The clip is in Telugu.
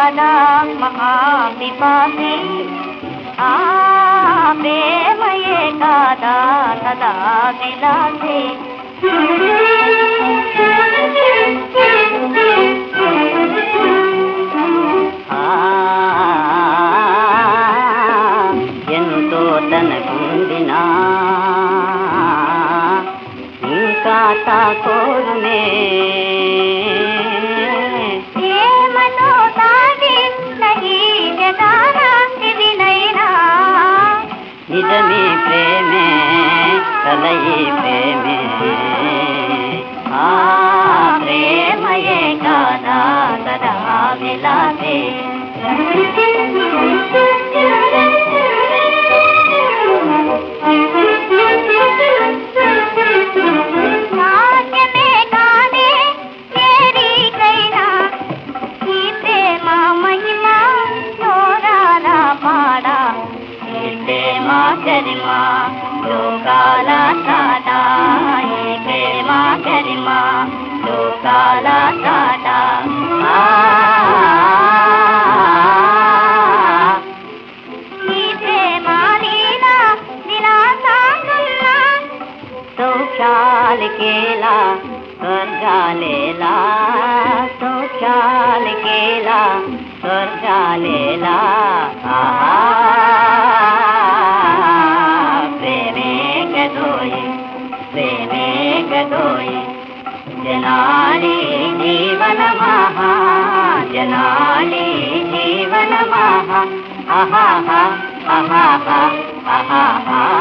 కదా మహాపిపాసి ఆ ప్రేమయే కాదా సదా విలాసి ఎంతో తనకుండినా ఇంకా తాకోరునే ప్రేమతో తాగి నహీ జగానా ఇది నైనా నిజమే ప్రేమే కలయి ప్రేమే ఆ ప్రేమయే కాదా సదా విలాసే गरिमा लोकाला सादा ये प्रेमा गरिमा लोकाला सादा ये प्रेमा लीला विलासानुल्ला सौख्याल केला स्वर्गालेला सौख्याल केला स्वर्गालेला जनाली जीवन महा जनाली जीवन महा आहा हा आहा हा आहा हा